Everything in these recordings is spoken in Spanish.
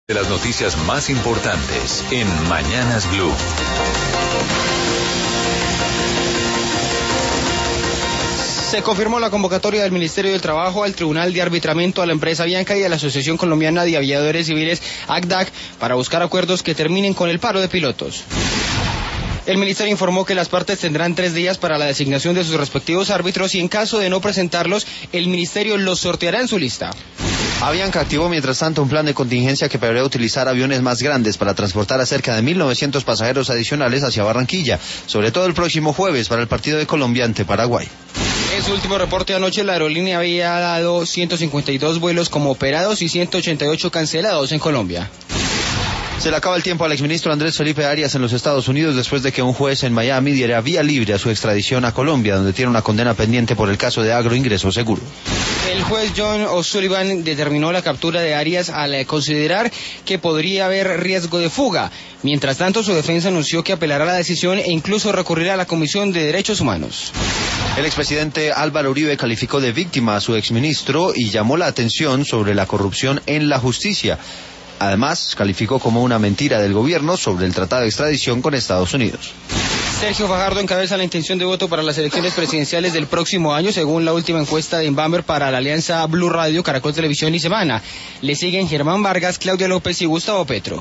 De las noticias más importantes en Mañanas Blue. Se confirmó la convocatoria del Ministerio del Trabajo al Tribunal de Arbitramiento a la empresa Avianca y a la Asociación Colombiana de Aviadores Civiles, ACDAC, para buscar acuerdos que terminen con el paro de pilotos. El ministerio informó que las partes tendrán 3 días para la designación de sus respectivos árbitros y en caso de no presentarlos, el ministerio los sorteará en su lista. Avianca activó mientras tanto un plan de contingencia que prevé utilizar aviones más grandes para transportar a cerca de 1.900 pasajeros adicionales hacia Barranquilla, sobre todo el próximo jueves para el partido de Colombia ante Paraguay. En su último reporte anoche, la aerolínea había dado 152 vuelos como operados y 188 cancelados en Colombia. Se le acaba el tiempo al exministro Andrés Felipe Arias en los Estados Unidos después de que un juez en Miami diera vía libre a su extradición a Colombia, donde tiene una condena pendiente por el caso de agroingreso seguro. El juez John O'Sullivan determinó la captura de Arias al considerar que podría haber riesgo de fuga. Mientras tanto, su defensa anunció que apelará la decisión e incluso recurrirá a la Comisión de Derechos Humanos. El expresidente Álvaro Uribe calificó de víctima a su exministro y llamó la atención sobre la corrupción en la justicia. Además, calificó como una mentira del gobierno sobre el tratado de extradición con Estados Unidos. Sergio Fajardo encabeza la intención de voto para las elecciones presidenciales del próximo año, según la última encuesta de Inbamber para la alianza Blue Radio, Caracol Televisión y Semana. Le siguen Germán Vargas, Claudia López y Gustavo Petro.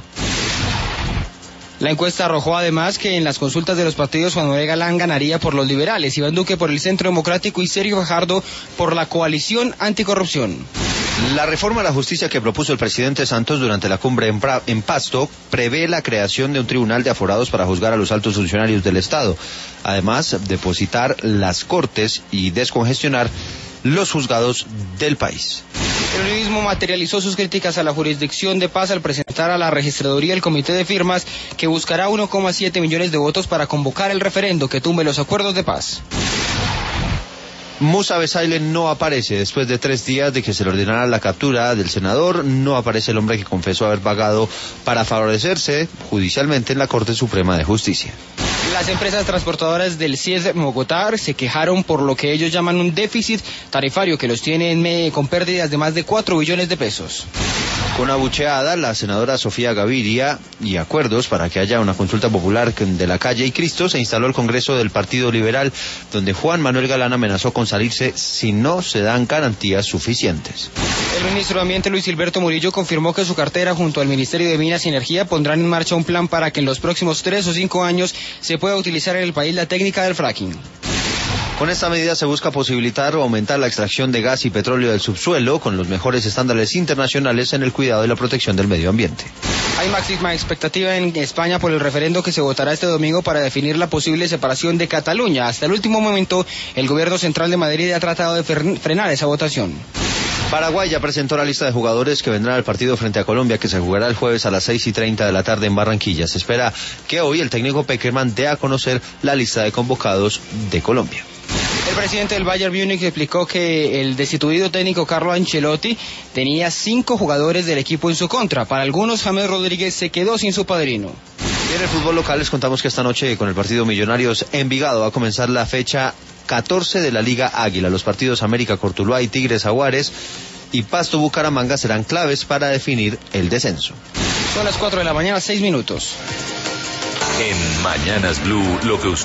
La encuesta arrojó además que en las consultas de los partidos Juan Manuel Galán ganaría por los liberales, Iván Duque por el Centro Democrático y Sergio Fajardo por la coalición anticorrupción. La reforma a la justicia que propuso el presidente Santos durante la cumbre en Pasto prevé la creación de un tribunal de aforados para juzgar a los altos funcionarios del Estado. Además, depositar las cortes y descongestionar los juzgados del país. El uribismo materializó sus críticas a la Jurisdicción de Paz al presentar a la registraduría el comité de firmas que buscará 1,7 millones de votos para convocar el referendo que tumbe los acuerdos de paz. Musa Besaile no aparece. Después de 3 días de que se le ordenara la captura del senador, no aparece el hombre que confesó haber pagado para favorecerse judicialmente en la Corte Suprema de Justicia. Las empresas transportadoras del CIES Bogotá se quejaron por lo que ellos llaman un déficit tarifario que los tiene con pérdidas de más de 4 billones de pesos. Con abucheada, la senadora Sofía Gaviria y acuerdos para que haya una consulta popular de la calle y Cristo, se instaló el Congreso del Partido Liberal, donde Juan Manuel Galán amenazó con salirse si no se dan garantías suficientes. El ministro de Ambiente Luis Gilberto Murillo confirmó que su cartera junto al Ministerio de Minas y Energía pondrán en marcha un plan para que en los próximos 3 o 5 años se pueda utilizar en el país la técnica del fracking. Con esta medida se busca posibilitar o aumentar la extracción de gas y petróleo del subsuelo con los mejores estándares internacionales en el cuidado y la protección del medio ambiente. Hay máxima expectativa en España por el referendo que se votará este domingo para definir la posible separación de Cataluña. Hasta el último momento, el gobierno central de Madrid ha tratado de frenar esa votación. Paraguay ya presentó la lista de jugadores que vendrán al partido frente a Colombia, que se jugará el jueves a las 6:30 de la tarde en Barranquilla. Se espera que hoy el técnico Pekerman dé a conocer la lista de convocados de Colombia. El presidente del Bayern Múnich explicó que el destituido técnico Carlo Ancelotti tenía 5 jugadores del equipo en su contra. Para algunos, James Rodríguez se quedó sin su padrino. Y en el fútbol local les contamos que esta noche con el partido Millonarios Envigado va a comenzar la fecha 14 de la Liga Águila. Los partidos América Cortuluá y Tigres Jaguares y Pasto Bucaramanga serán claves para definir el descenso. Son las 4 de la mañana, 6 minutos. En Mañanas Blue, lo que usted